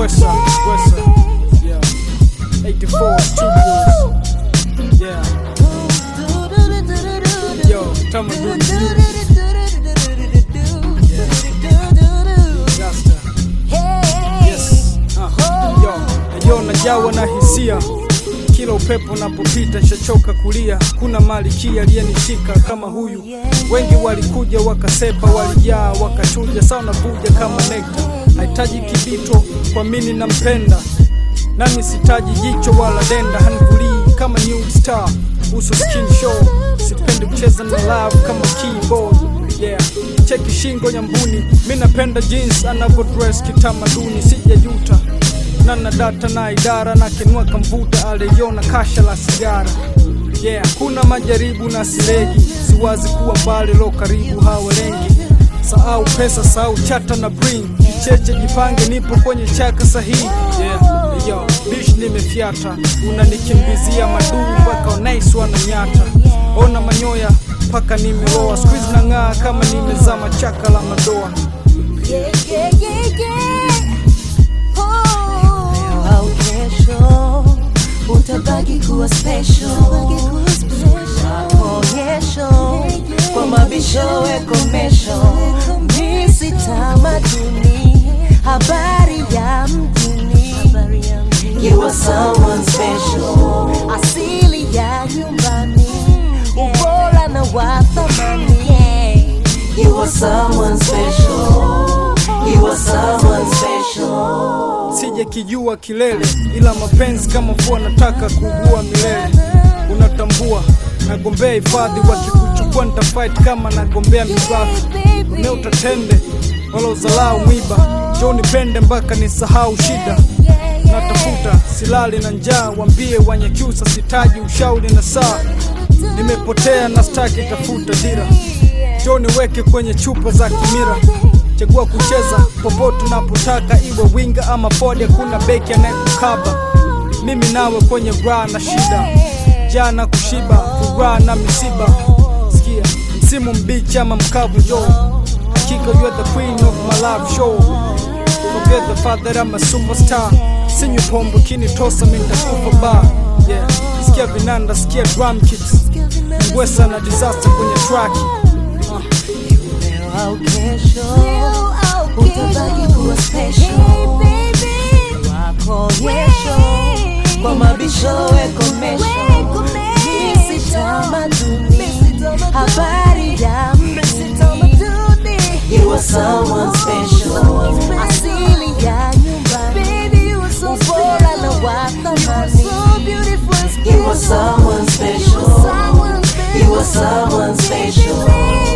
Wesa, yeah. 84 Studios, yeah. Yo, Tamaduni, yes, yo najawa na hisia kila upepo napopita, nishachoka kulia. Kuna malikia aliyenishika kama huyu. Wengi walikuja wakasepa, walijaa wakachuja, sawa navuja kama nekta. Nahitaji kibito kwa mini nampenda, nami sitaji jicho wala denda. Hanivulii kama new star, uso skin show. Sipendi kucheza na love kama keyboard, yeah. Cheki shingo nyambuni, mimi napenda jeans anavyo dress kitamaduni. Sijajuta nana data na idara na kenua kamvuta aliona kasha la sigara, yeah. Kuna majaribu na silegi, siwazi kuwa mbali lo karibu hawalengi. Sahau pesa, sahau chata na bring cheche, jipange nipo kwenye chaka sahihi, yeah. Yo, bish nimefiata, unanikimbizia maduu mpaka unaiswa na nyata. Ona manyoya paka nimeloa, squeeze na ngaa kama nimezama chaka la madoa, yeah, yeah, yeah, yeah. Au kesho utabaki kuwa special, maonyesho kwa mabisho wekomesho. Misi tamaduni, habari ya mjini. You are someone special, asili ya nyumbani, ubora na wathamani. You are someone special, you are someone special. Sije kijua kilele, ila mapenzi kama mvua nataka kuugua milele. Unatambua nagombea hifadhi, wakikuchukua nitafight kama nagombea mirathi. Une utatende wala uzalau mwiba, njoo nipende mpaka nisahau shida. Natafuta silali na njaa, wambie wanyakyusa sitaji ushauri na saa. Nimepotea na staki tafuta dira, njoo niweke kwenye chupa za kimira. Chagua kucheza popote unapotaka, iwe winga ama forward, kuna beki anayekukaba. Mimi nawe kwenye raha na shida, jana kushiba, furaha na misiba. Sikia, msimu mbichi ama mkavu, yo. Hakika you're the queen of my love show. Forget the fact that I'm a superstar. Sinyu pombo kinitosa mimi nitakufa bar, yeah. Sikia vinanda, sikia drum kicks, Wesa na disaster kwenye track. Au kesho utabaki kuwa special, wakoonyesho kwa mabisho wekomesho. Misi tamaduni, habari ya mjini. You are someone special, asili ya nyumbani, ubora na wathamani. You are someone special, you are someone special.